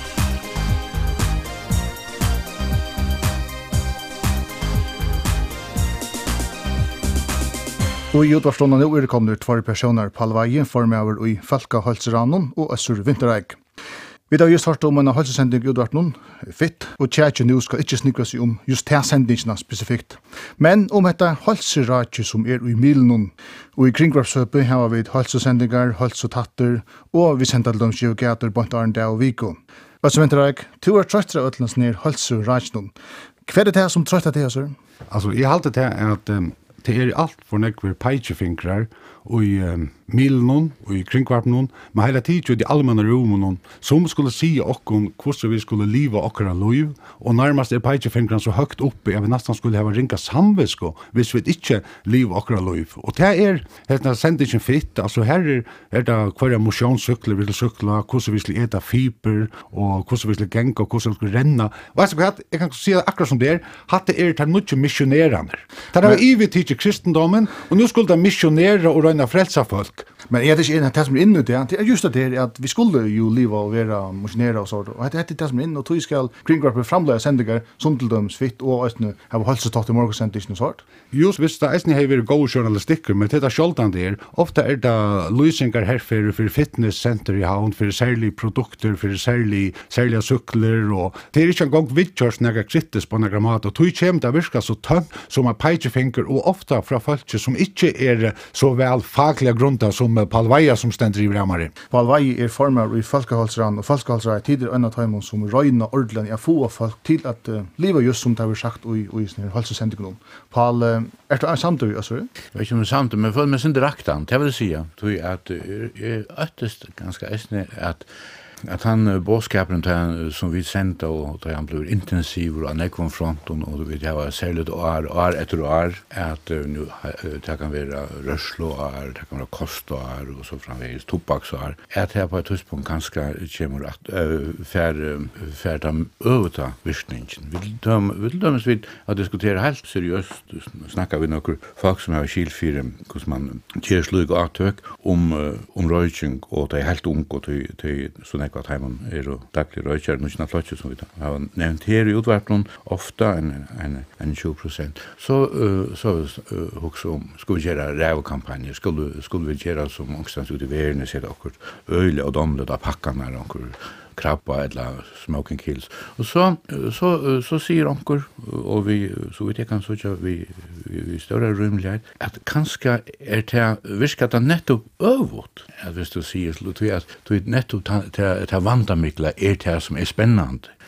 Speaker 1: Og i utvarstånda nå er det kommet två personer på Alvaje, formøver i Falkaholtsranen og Øssur Vintereik. Vi har just hørt om en halsesending i utvartnån, fitt, og tjætje nå skal ikke snikre seg om just det sendingene spesifikt. Men om dette halseratje som er i milen, og i kringvarpsøpet har vi halsesendinger, halsetatter, og vi sender til dem geogater, bant Arndal og Viko. Øssur Vintereik, to er trøytre øtlens ned halseratje. Hva er det det som trøytre til, Øssur?
Speaker 9: Altså, jeg halte til at um, det er alt for nekver peitjefingrar og i um, milen og i kringkvarpen, men hele tiden i de allmänna rummen som skulle si okkon hvordan vi skulle liva okkara liv, og nærmast er peitjefingran så høgt oppe at vi nesten skulle hava ringa samvisko hvis vi ikke liva okkara liv. Og det er hérna sendingen fritt, altså her er, er det hver motionssykler vi vil sykla, hvordan vi skal eta fiber, og hvordan vi skal genga, og hvordan vi skal renna. Og jeg, jeg kan si det akkurat som det er, hatt det er det mye missionerande. Det er ivet til kristendommen, og nu skulle det missionera og røyna frelsa folk.
Speaker 1: Men jeg er ikke enig at det som er inne det, det er just det at vi skulle jo liva og være missionere og sånt, og det er det som er inne, og tog skal kringvarpe framlega sendinger, som til døms fitt, og æstene har halsetatt i morgensendingen og sånt.
Speaker 9: Just hvis det æstene har vært gode journalistikker, men det er skjoldan det er, ofte er det lysingar herfer for fitnesscenter i havn, for særlige produkter, for særlige, særlige sykler, og det er ikke en gang vidtjørs nega kritisk på nega mat, og tog kjem det virka så tøm som er peitjefinger, og ofta fra folk som ikke er så vel faglige grunner som Paul Vaja som stender i Bramari.
Speaker 1: Paul Vaja er formar i Falkaholtsran, og Falkaholtsran er tider øyne tøymon som røyna ordentlig i å få folk til at uh, liva just som det har vært sagt i, i, i halsesendingen. Paul, uh, er du samtidig, altså?
Speaker 10: Jeg vet ikke om det er samtidig, men jeg føler meg sin direktan, det vil si, at jeg øttest ganske eisne at at han bådskapen som vi sendte og da han blev intensiv og nekvom fronten og du vet jeg var særlig år, år etter år at uh, nu, det kan være rørsloår, det kan være kostår og så framvegis tobaksår at jeg på et tidspunkt ganske kommer at uh, fær dem øveta virkningen. Vil dømes vi å diskutere helt seriøst, snakker vi noen folk som har kilfire hvordan man kjer slug og avtøk om, uh, om røyking og det er helt ung og til sånn at heimen er og daglig røykjer, noe sånn flotje som vi har nevnt her i utvarten, ofte en, en, en tjugo prosent. Så, uh, så uh, også om, skulle vi gjøre rævkampanjer, skulle, skulle vi gjøre som ångstens ut i verden, se akkur øyle og domle da pakkene, akkur krabba eller smoking kills. Og så så så sier onkur og vi så vidt jeg kan så vi vi, vi større rymlighet at kanskje er det virker det nettopp øvot. At hvis du sier slut at du nettopp ta ta vandamikla er det som er spennende.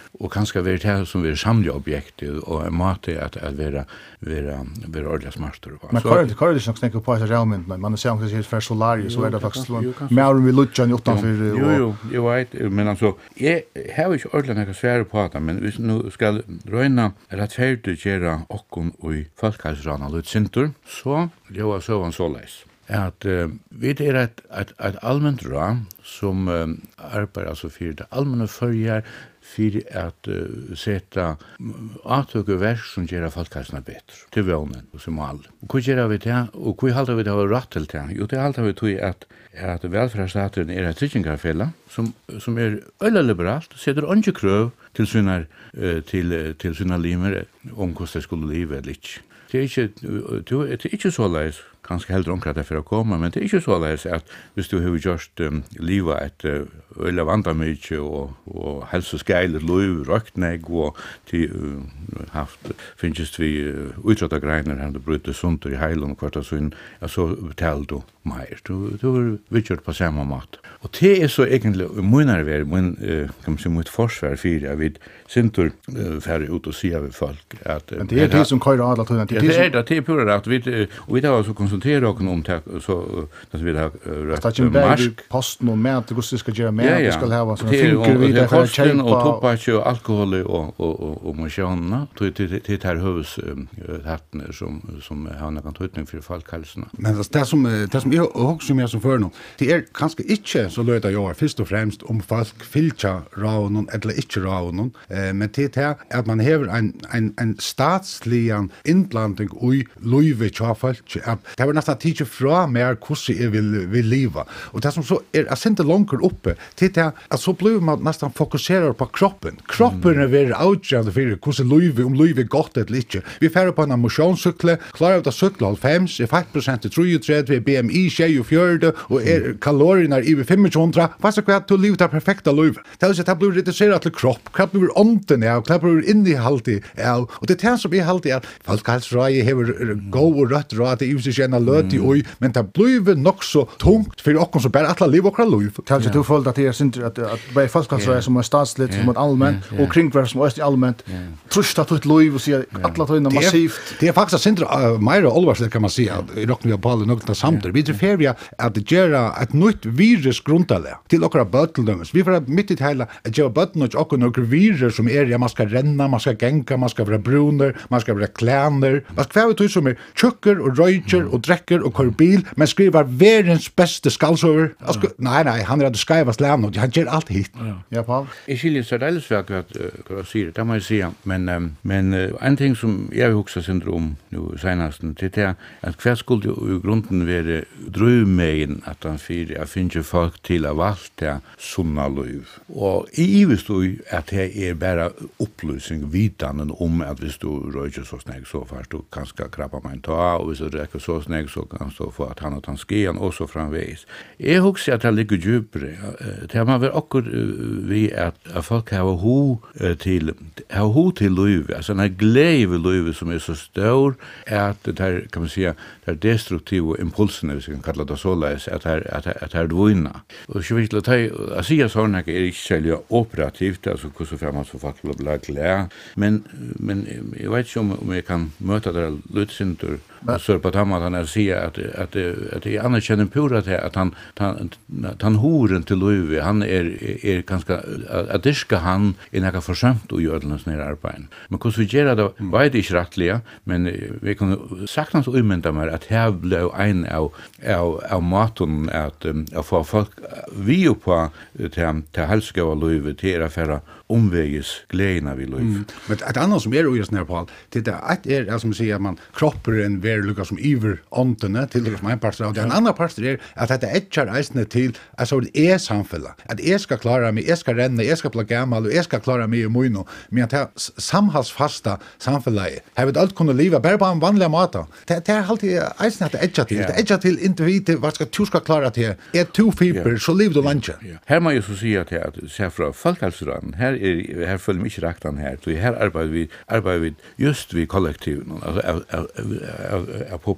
Speaker 10: och kanske vara det som är samliga objekt och en mat är att att vara vara vara ordentligt smartare.
Speaker 1: Men kör det kör det nog snäcka på att realment men man ser också det för Solaris så är det faktiskt mer vi lutar ju utanför.
Speaker 10: Jo jo, jag vet men alltså jag har ju ordentligt några svåra på det men vi nu ska röna rättfärdiggöra och och i folkhälsorna lut centrum så jag var så en således att uh, vi är ett ett ett allmänt ram som uh, arbetar alltså för det allmänna förjar för att uh, sätta attöker verk som gör folkhälsan bättre till vånen som all. Och hur gör vi det och hur håller vi det har rätt till det? Jo det håller vi till att att välfärdsstaten är ett trygghetsfälla som som är öllliberalt sätter inte krav till sina uh, till till sina limer om hur det skulle leva eller inte. Det är inte, det är inte så läs, kanske heller omkring det för att komma, men det är inte så läs att hvis du har gjort um, livet ett uh, öle vanta mycket och, och hälsoskeiligt liv, röktnägg och till uh, haft, finns vi uh, utrata greiner här, det bryter sunt i heilen och kvart och så, ja, så betal du mer. Du, du har vidgjort på samma mat. Och det är så egentligen munare vi, mun, uh, kan man säga, mot forsvar för jag vid Sintur uh, färre ut och säga vid folk att uh,
Speaker 1: men det är det som kör alla tiden.
Speaker 10: Det är det, det är pura att vi och vi har så koncentrerat oss om det så att vi har rätt mark
Speaker 1: posten och mat det ska göra mer vi ska ha så
Speaker 10: finker vi det för chain och tobak och alkohol och och och motion till till till här hus hatten som som har någon tutning för folkhälsan.
Speaker 9: Men det som det som jag också mer som för nu det är kanske inte så löta jag först och främst om folk filcha raun eller inte raun men det är att man har en en en statsligan inblandning i Louis Chaffalt att det var nästan teacher fra mer kurser är vill vill leva och det som så är att inte långt uppe till det att så blir man nästan fokuserar på kroppen kroppen är väldigt outjande för hur Louis om Louis är gott eller inte vi färre på en motionscykla klarar att cykla fem fem procent till tre B M I tjugofyra och är kalorierna i femhundra fast så att du lever det perfekta liv det är så att blir reducerat till kropp kropp blir onten och kropp blir innehållig och det är som är halt är folkhälsorådet har gå och rött råd det är ju så gärna löt i oj men det blir nog så tungt för oss som bara alla liv och kvar liv
Speaker 1: kanske du följt att det är inte att att bara folkhälsorådet som är statsligt som ett allmänt och kringvärld som är allmänt trust att ett liv och se alla tar in massivt
Speaker 9: det är faktiskt inte mer allvarligt kan man säga i rock med på alla något samt vi tror för att göra ett nytt virus grundale till några bötteldömes vi får mitt i hela att göra bötten och några virus som är man ska renna man ska gänka man ska vara brunner man ska vara kläner vad ska vi som är tjocker och röjker och dräcker och kör bil men skriver världens bästa skallsöver alltså nej nej han hade skrivit slam och han gör allt hit
Speaker 1: ja Paul
Speaker 10: jag skiljer så där så att jag säger det man säger men men en ting som jag också syndrom nu senast det är att kvar skulle i grunden vara drömmen att han för jag finner folk till att valta sunna liv och i visst att det är bara upplysning vitan om att vi står röjker så snägg så fast du kanske krabba man ta och så räcker så snägg så kan så få att han och han sken och så framvägs. Jag hoppas att det ligger djupare. Det har man väl också vi att, att folk har ho till har ho till liv. Alltså en glädje liv som är så stor att det här kan man säga det destruktiva impulsen vi kan kalla det så läs att här att att här dvunna. Och så vill jag ta att säga såna är inte själva operativt alltså hur så framåt så folk blir glada men men jag vet inte om, om jag kan möta det lutsintur så på tamma han är säga att att att det annars känner på att att han han han horen till Louis han är är ganska att det ska han i några försömt och göra den snära arbeten men hur så gör det vet det inte rättliga men vi kan sakna så umända mer att här blev en av av av maten att att få folk vi på till till hälsogoda Louis till affärer omväges glädjena vi liv.
Speaker 9: Mm. Men ett annat som är just när på det är är som säger man kroppen verkligen som iver ontene till det som en part av det en annan part är att det är etchar isne till alltså det är samfälla att jag ska klara mig jag ska renna jag ska bli gammal och jag ska klara mig i muno men att samhällsfasta samfälla har vi allt kunna leva bara på en vanlig mat det är alltid isne att etchar till det etchar till inte vite vad ska du ska klara till är två fiber så lever du lunch
Speaker 10: här man ju så säga att se från folkhälsorådet här är här följer mycket raktan här så här arbetar vi arbetar vi just vi kollektiven alltså av population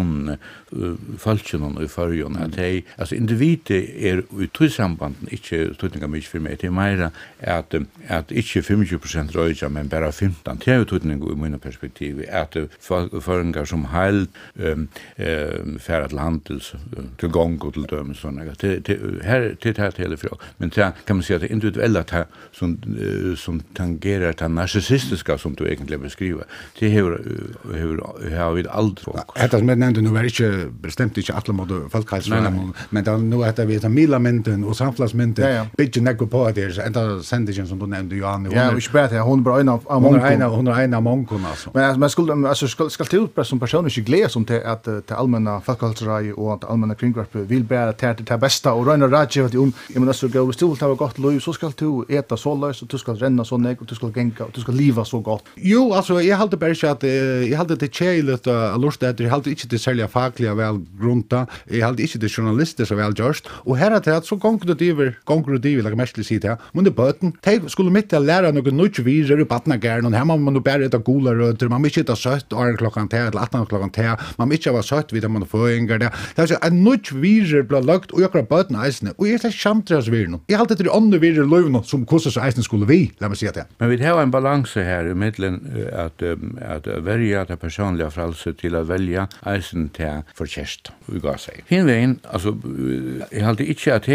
Speaker 10: personen, uh, falskjønnen og i førjen, at de, altså individet er i tøysambanden ikke tøytninga mye for meg, det er mer at, at ikke tjuefem prosent røyja, men bare femton, det er jo tøytninga i mine perspektiv, at føringar som heil um, um, færre til handel, til gong og til døme, sånn, det, det, her, det er hele fra, men det kan man si at det individuelle det som, uh, som tangerer det narcissistiska som du egentlig beskriver, det har har vi aldri.
Speaker 9: Dette som jeg nevnte nå er ikke bestemt ikke alle måte folkehelseregler, men det er nå etter vi tar milamynden og samfunnsmynden,
Speaker 1: ja, ja.
Speaker 9: bygger nekko på at det er enda sendingen som du nevnte, Johan.
Speaker 1: Ja, og ikke bare til, hun er bare en av
Speaker 9: Hon
Speaker 1: många.
Speaker 9: är en hon är en av många alltså.
Speaker 1: Men man skulle alltså ska ska till som person inte glädja som till att till allmänna folkhälsorådet och att allmänna kringvarp vill bara ta det bästa och röna ratje att om jag menar så gå vi still ta gott liv så ska du äta så lös och du ska renna så nek och du ska gänga och du ska leva så gott.
Speaker 9: Jo, alltså jag håller bara så att jag håller det chailet att lust att jag håller inte det sälja fackliga väl grunta. Jag håller inte det journalister så väl just och här att det så gånger det över gånger det vill jag mest se det. Men det böten, tänk skulle mitt att lära något nytt vi är på gärna och här man man bara äta gola rötter man måste inte sött och klockan till eller åtta klockan till man måste vara sött vid man får inga det det är en nytt virus blir lagt och jag kan bara nästan och är det chamtras vir nu jag håller det andra virus lövna som kostar så nästan skulle vi låt mig säga det
Speaker 10: men vi har en balans här i mitten att att välja det personliga frälse till att välja nästan till förtjänst vi går säga hinvägen alltså jag håller inte att det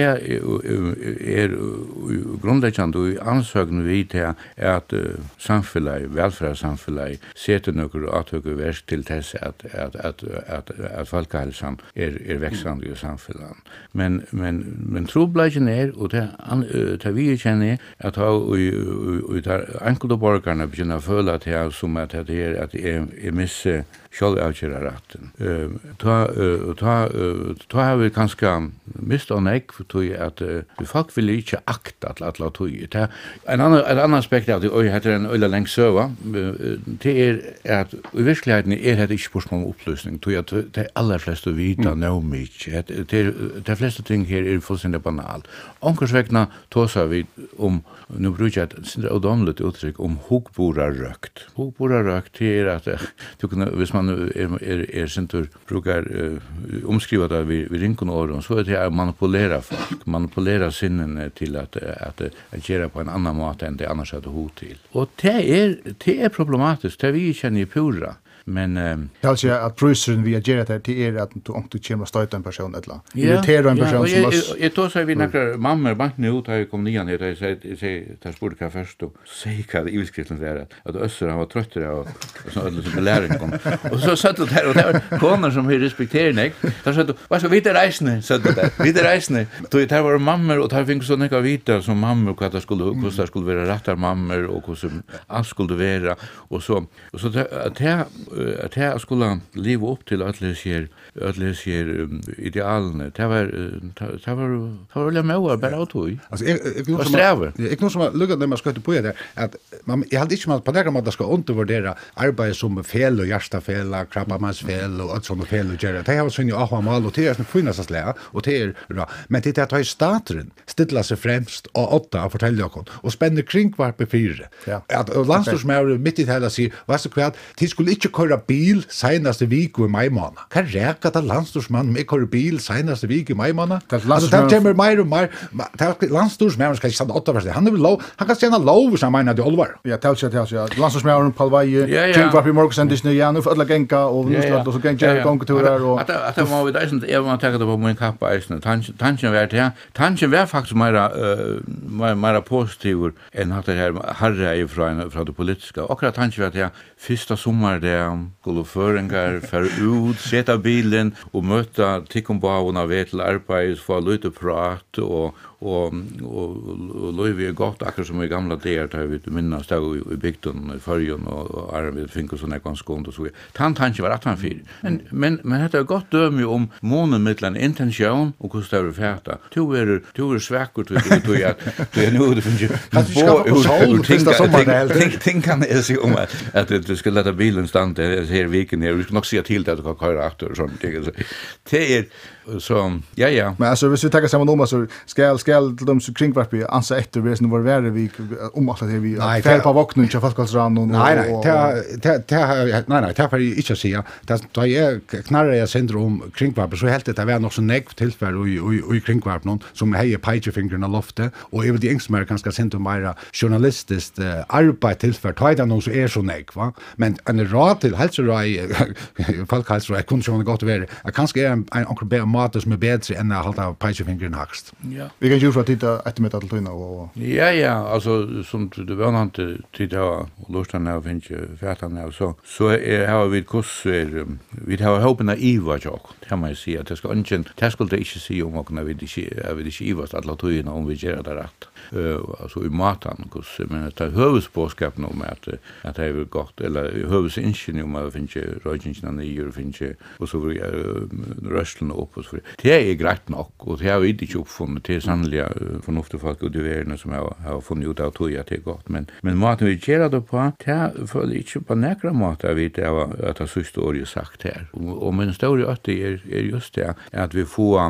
Speaker 10: är grundläggande och ansökan vi till att samhället välfärdssamhället sätter några attöker verk till dess att att att att att folkhälsan är är växande i samhället men men men troblagen är och det tar vi känner att ha och och där enkelte borgarna börjar føla att det som att det är att är är misse själv avgöra rätten. Eh ta ta ta har vi kanske mist on egg för att vi folk vill inte akta att att låta det. En annan en annan aspekt av det och heter en öle längs server. Det är att i verkligheten är det inte spörsmål om upplösning. Tror jag att de allra flesta vita know mycket. Det de flesta ting här är fullständigt banalt. Onkursvägna tåsar vi om nu brukar jag syndra odomligt uttryck om hugbora rökt. Hugbora rökt är att du kan hvis man är är är centur brukar uh, omskriva det vi vi rinkon åren så är det att manipulera folk, manipulera sinnen till att att att göra på en annan mat än det annars hade hot till. Och det är det är problematiskt. Det vi känner i pura. Men ehm
Speaker 1: det alltså att pröjsen vi gör det till är att du om du kommer stöta en person eller irritera en person som oss.
Speaker 10: Jag tror så vi några mammor bara nu tar jag kom nian det jag säger säger tar sport kan först då säger vad utskriften är att össur han var trött där och så alla som läraren kom. Och så satt det här och där koner som vi respekterar nej. Där sa du vad så vidare resne så det vidare resne. Då det var mammor och tar fick så några vita som mammor vad det skulle hur det skulle vara rättar mammor och hur som allt skulle vara och så och så att att jag skulle leva upp till att läsa att läsa idealen. Det var det var för alla mål bara att tog.
Speaker 9: Alltså jag jag strävar. Jag nog som lugga när man ska på det att man jag hade inte mal på det man ska undervärdera arbete som fel och hjärta fel, krabbamans fel och allt sånt fel och göra. Det har så ju aha mal och det är en finnas att lära och det är bra. Men det är att ha starten stilla sig främst och åtta och fortälja och och spänna kring vart på fyra. Ja. Att landstorsmäre mitt i hela sig vad så kvart det skulle inte köra bil senaste vecka i maj månad. Kan räcka att landstorsman med kör bil senaste vecka i maj månad. Alltså det kommer mer och mer. Landstorsman ska stanna åtta verst. Han är lov. Han kan tjäna lov som menar det allvar.
Speaker 1: Ja, tals jag tals jag. Landstorsman på Palvaje. Kring var vi morgon det nu nu för alla gänga och nu ska så gänga jag gånger turer och
Speaker 10: att att det var vi där inte är man tar det på min kappa isen. Tanken vart här. Tanken var faktiskt mera mera positiv än att det här harra ifrån från det politiska. Och att tanken var det första sommar det skulle föringar för ut sätta bilen och möta tikombauna vet till arbete för lite prat och och och löv är gott akkurat som i gamla dagar där vi minnas där i bygden i förjon och Arvid Finko såna konskont och så. Tant han var att han fyr. Men men men det är gott döm ju om månen mellan intention och hur står det färta. Du är du är sväckort du du att du är nu det finns ju tänk tänk kan det sig om att att du skulle låta bilen stanna här viken här. Vi ska nog se till att du kan köra efter och sånt. Det är Så, ja, ja.
Speaker 1: Men alltså, hvis vi tackar samman om, så skal, skal til dem som kringvarpi ansa etter vi som var verre vi om alt det vi fær på voknen til Falkalsran og...
Speaker 9: Nei, nei, nei, nei, nei, det får jeg ikke si. Da jeg knarrer jeg sender om kringvarpi, så helt det var nok så negv tilfell i kringvarpi som heier peitjefingeren av loftet, og jeg vet de yngst mer kanskje sender mer journalistisk arbeid tilfell, ta i det noe som er så negv, va? Men en rad til helserai, folkhelserai, kunne ikke godt være, kanskje er en onkel bedre mat som er bedre enn å halda peitjefingeren hakst.
Speaker 10: Ja.
Speaker 1: Vi kan ju för att titta ettermiddag till Tuna och...
Speaker 10: Ja, ja, alltså som du var inte titta och lusta när finns ju färtan när så så är har vi kurs vi har hoppen att Iva jag kan man säga att det ska inte det skulle det inte se om och när vi det vi det Iva att låta ju om vi gör det rätt. Eh alltså i matan kurs men det huvudspårskap nog med att att det är gott eller huvudsingenjör om man finns ju röjningen i gör finns ju och så rösten upp och så. Det är grejt nog och det har vi inte uppfunnit till sannliga förnuftiga folk och det är som har har funnit ut av tog jag till gott men men maten vi gör det på det för inte på näkra mat jag vet det var att det så står ju sagt här och men står ju att det är är just det att vi får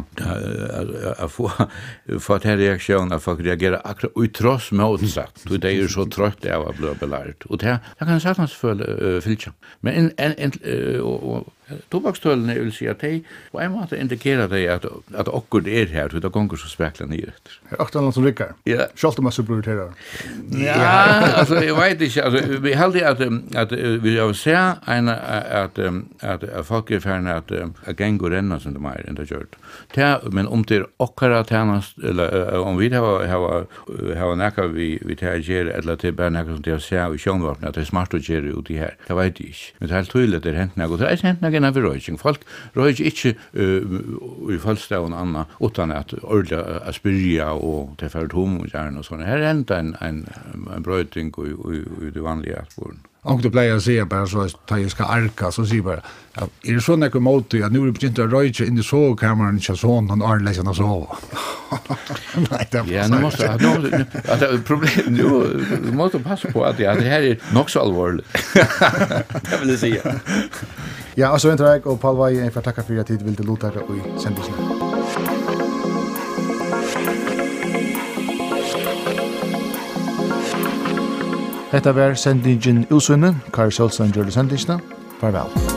Speaker 10: att få för att här reaktion att folk reagerar akkurat utross motsatt och det är ju så trött det var blå belärt och det jag kan säga att för filcha men en en och Tobaksstölden vill säga att det på en måte indikerar det att att okkur är här så det går så spekla ner efter.
Speaker 1: Är åtta någon som rycker.
Speaker 10: Ja.
Speaker 1: Schalt man supporterar.
Speaker 10: Ja, alltså jag vet inte alltså vi hade att att vi har se en att att att folk är färna att att gänga renna som de är inte gjort. Det men om det okkara tjänast eller om vi har har har näka vi vi tar ger eller till bara näka som det ser i sjönvapnet att det är smart att göra ut det här. Det vet jag inte. Men det är helt tydligt det hänt något. Det är hänt något av röjning. Folk röjer inte i fallstaven anna utan att ordla aspiria och det för tom och gärna och såna. Här är inte en en en brötning i i det vanliga spåren.
Speaker 9: Och det blir jag säga bara så att jag ska arka så säger bara är det så något mot att nu är det inte röjt in i sovkammaren inte så någon arläsarna så. Nej det.
Speaker 10: Ja, nu måste jag nu att problem nu måste passa på att det här är nog så allvarligt. Det vill jag säga.
Speaker 1: Ja, och så väntar jag och Paul Vai för tacka för att tid vill till låta och sända sig. Hetta var sendingen Ulsunne, Karl Solsson gjorde sendingene. Farvel.